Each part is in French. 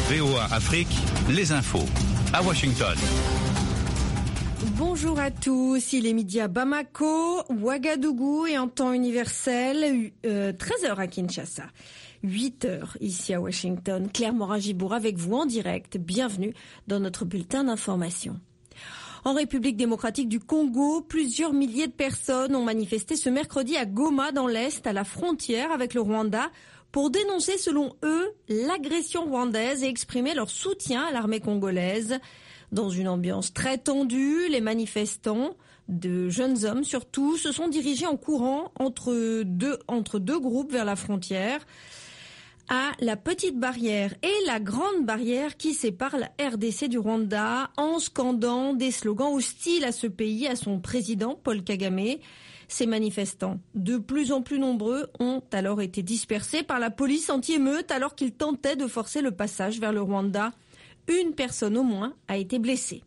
VOA Afrique, les infos. À Washington. Bonjour à tous, il est midi à Bamako, Ouagadougou et en temps universel, 13h à Kinshasa, 8h ici à Washington. Claire Morin-Gibour avec vous en direct, bienvenue dans notre bulletin d'information. En République démocratique du Congo, plusieurs milliers de personnes ont manifesté ce mercredi à Goma dans l'Est, à la frontière avec le Rwanda, pour dénoncer selon eux l'agression rwandaise et exprimer leur soutien à l'armée congolaise. Dans une ambiance très tendue, les manifestants, de jeunes hommes surtout, se sont dirigés en courant entre deux groupes vers la frontière, à la petite barrière et la grande barrière qui sépare la RDC du Rwanda, en scandant des slogans hostiles à ce pays, à son président Paul Kagame. Ces manifestants, de plus en plus nombreux, ont alors été dispersés par la police anti-émeute alors qu'ils tentaient de forcer le passage vers le Rwanda. Une personne au moins a été blessée.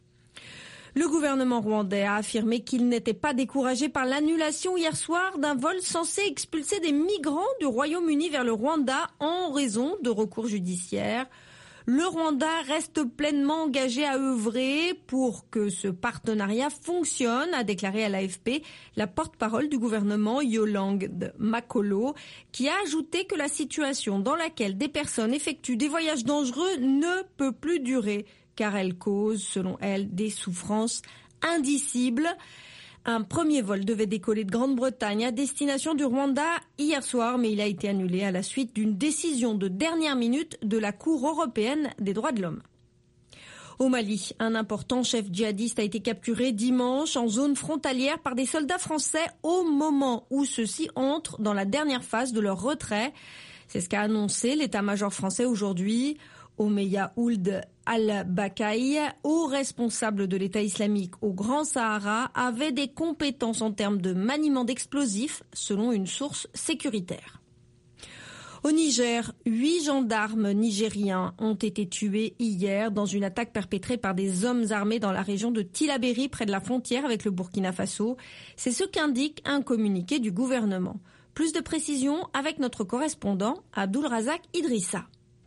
Le gouvernement rwandais a affirmé qu'il n'était pas découragé par l'annulation hier soir d'un vol censé expulser des migrants du Royaume-Uni vers le Rwanda en raison de recours judiciaires. Le Rwanda reste pleinement engagé à œuvrer pour que ce partenariat fonctionne, a déclaré à l'AFP la porte-parole du gouvernement Yolande Makolo, qui a ajouté que la situation dans laquelle des personnes effectuent des voyages dangereux ne peut plus durer, car elle cause, selon elle, des souffrances indicibles. Un premier vol devait décoller de Grande-Bretagne à destination du Rwanda hier soir, mais il a été annulé à la suite d'une décision de dernière minute de la Cour européenne des droits de l'homme. Au Mali, un important chef djihadiste a été capturé dimanche en zone frontalière par des soldats français au moment où ceux-ci entrent dans la dernière phase de leur retrait. C'est ce qu'a annoncé l'état-major français aujourd'hui. Omeya Ould al-Bakaï, haut responsable de l'État islamique au Grand Sahara, avait des compétences en termes de maniement d'explosifs, selon une source sécuritaire. Au Niger, 8 gendarmes nigériens ont été tués hier dans une attaque perpétrée par des hommes armés dans la région de Tillabéri, près de la frontière avec le Burkina Faso. C'est ce qu'indique un communiqué du gouvernement. Plus de précisions avec notre correspondant Abdulrazak Idrissa.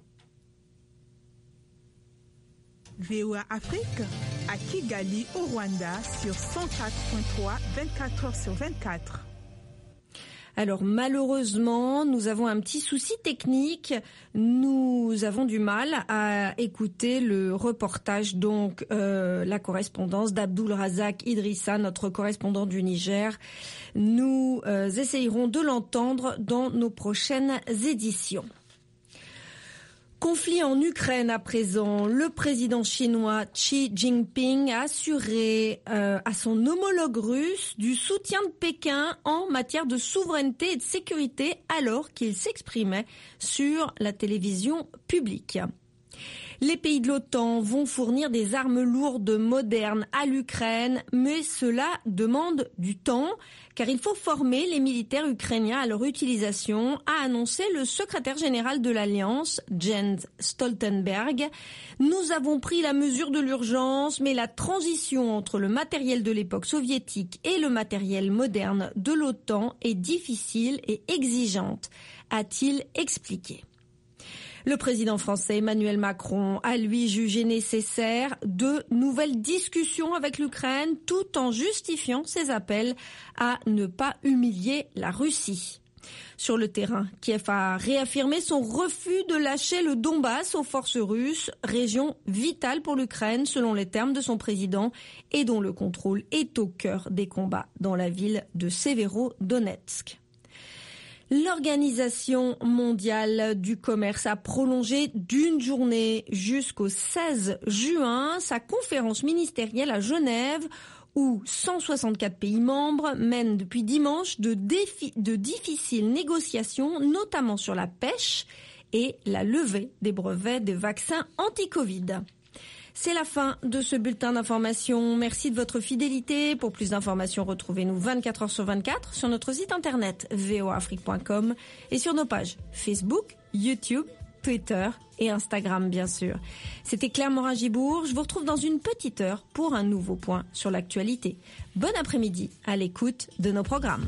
VOA Afrique à Kigali au Rwanda sur 104.3, 24 heures sur 24. Alors malheureusement, nous avons un petit souci technique. Nous avons du mal à écouter le reportage, donc la correspondance d'Abdulrazak Idrissa, notre correspondant du Niger. Nous essayerons de l'entendre dans nos prochaines éditions. Conflit en Ukraine à présent. Le président chinois Xi Jinping a assuré à son homologue russe du soutien de Pékin en matière de souveraineté et de sécurité alors qu'il s'exprimait sur la télévision publique. Les pays de l'OTAN vont fournir des armes lourdes modernes à l'Ukraine, mais cela demande du temps, car il faut former les militaires ukrainiens à leur utilisation, a annoncé le secrétaire général de l'Alliance, Jens Stoltenberg. Nous avons pris la mesure de l'urgence, mais la transition entre le matériel de l'époque soviétique et le matériel moderne de l'OTAN est difficile et exigeante, a-t-il expliqué. Le président français Emmanuel Macron a lui jugé nécessaire de nouvelles discussions avec l'Ukraine tout en justifiant ses appels à ne pas humilier la Russie. Sur le terrain, Kiev a réaffirmé son refus de lâcher le Donbass aux forces russes, région vitale pour l'Ukraine selon les termes de son président et dont le contrôle est au cœur des combats dans la ville de Severodonetsk. L'Organisation mondiale du commerce a prolongé d'une journée jusqu'au 16 juin sa conférence ministérielle à Genève où 164 pays membres mènent depuis dimanche de difficiles négociations, notamment sur la pêche et la levée des brevets de vaccins anti-Covid. C'est la fin de ce bulletin d'information. Merci de votre fidélité. Pour plus d'informations, retrouvez-nous 24 heures sur 24 sur notre site internet voafrique.com et sur nos pages Facebook, YouTube, Twitter et Instagram, bien sûr. C'était Claire Morin-Gibour. Je vous retrouve dans une petite heure pour un nouveau point sur l'actualité. Bon après-midi à l'écoute de nos programmes.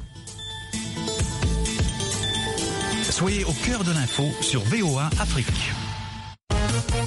Soyez au cœur de l'info sur VOA Afrique.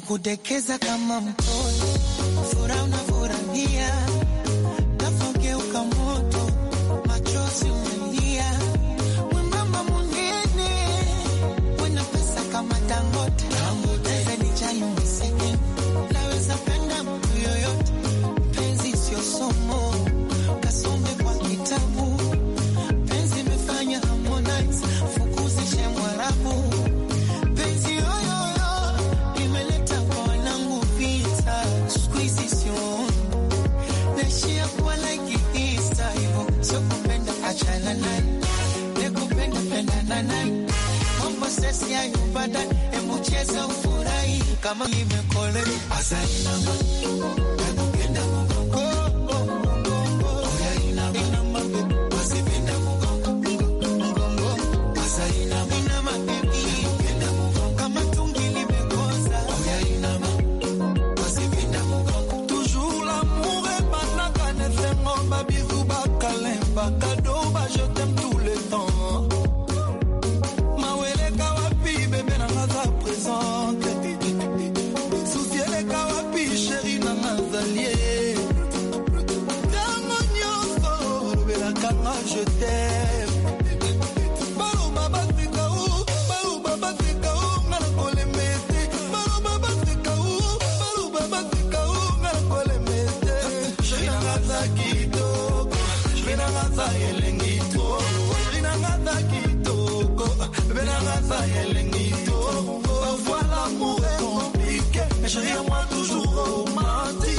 kukudekeza kama mtoto, furaha unafurahia, tafogeuka moto, machozi umelia, mwembamba munene, wena pesa kama Dangote, zeni chai umeseke, naweza penda mtu yoyote, penzi sio somo, kasome kwa kitabu, penzi imefanya Harmonize, fukuzishe Mwarabu, penzi yoyoyo, imeleta kwa wanangu vita, squeeze sio, nashia kwa like Easter, hivyo, sio kupenda achana naye, nekupenda penda na naye, mambo sesi ya yubada, emucheza ufurahi, kama imekole, asainama, nekupenda mgongo, oya inama, wasipenda mgongo, asainama, inama baby, kama tungi limekosa, oya inama, wasipenda mgongo. Toujours l'amour est banaka, ne fais pas bisous, bakalemba, cadeau, je t'aime tout le temps. Mawele kawapi, bébé nanga présente. Soucier les kawapi, chérie nanga zalier. Tango nyonso, bela kanga, je t'aime. Balou baba trikaou, ngana kole mete. Balou baba trikaou, ngana kole mete. Chérie nanga za kitoko, chérie nanga za elengito, chérie nanga za kitoko, bébé nanga za elengito. Parfois l'amour est compliqué, mais chérie à moi toujours romantique.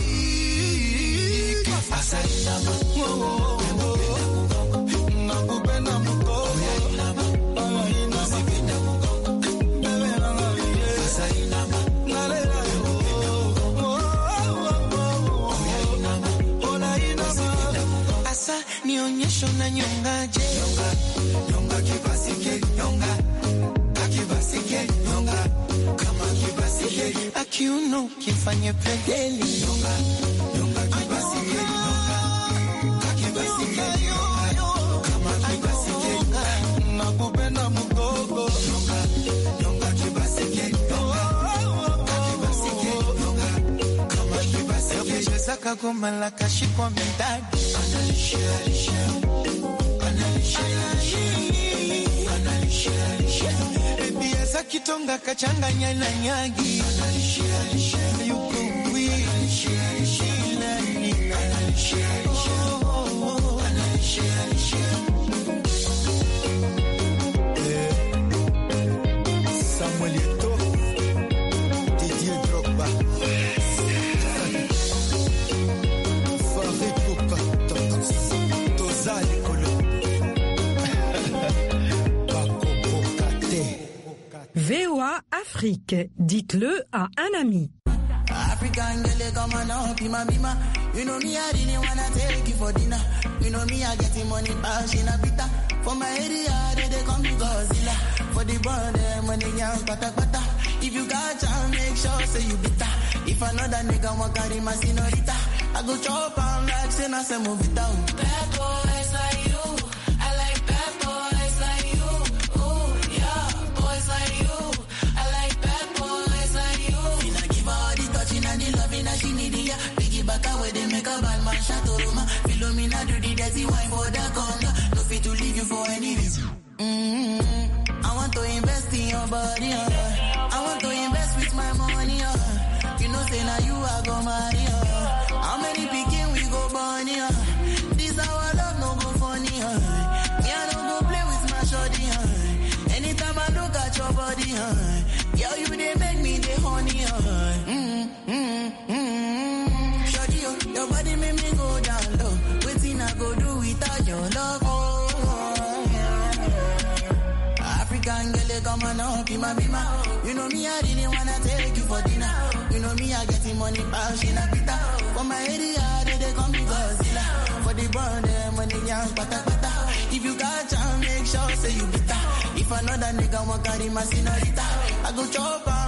Asainama, Nakupenda mkoko, wasipenda mgongo, bébé nanga liye. asainama, Nalela yo, ola inama. asa nionyesho na nyongaje, nyonga kibasike, nyonga kakibasike, nyonga kama kibasike, akiuno kifanye pedeli, nyonga kibasike, nyonga kakibasike, nyonga kama kibasike, Nakupenda mkoko, nyonga kibasike, nyonga kakibasike, nyonga kama kibasike, cheza kagoma la kashikwa midadi, Ebiasa kitonga kachanganya na nyagi, yuko wili, Samuel Eto'o, Didier Drogba, Farid Poupa, Tozali Kolo, Bakoko Kate. VOA Afrique, dites-le à un ami. African girl, come on up, bima. You know me, I really wanna take you for dinner. You know me, I getting money, bash in a bita. For my area, they call me Godzilla. For the brother, money, young, pata. If you got time, make sure say you bitter. If another nigga want carry my senorita, I go chop and like say na se move it down. Bad boys like you, I like bad boys like you. Ooh, yeah, boys like you, I like bad boys like you. Feel like give her all the touching and the loving that she need, yeah. Piggyback away, they make a bad man shot to Roma. Philomena do the dirty wine for the corner. No fit to leave you for any reason. I want to invest in your body, I want to invest with my money, You know, say now you are go marry, How many pikin we go born, This our love no go funny, Me I don't go play with my shorty, Anytime I look at your body, Girl, you they make me the honey, Shorty, your body make me go down low. Waiting I go do without your love, African girl, come on up, bima. You know me, I really wanna take you for dinner. You know me, I getting money, bash in a bita. For my area, they call me Godzilla. For the brother, money, young, pata. If you got time, make sure say you bitter. If another nigga want carry my senorita, I go chop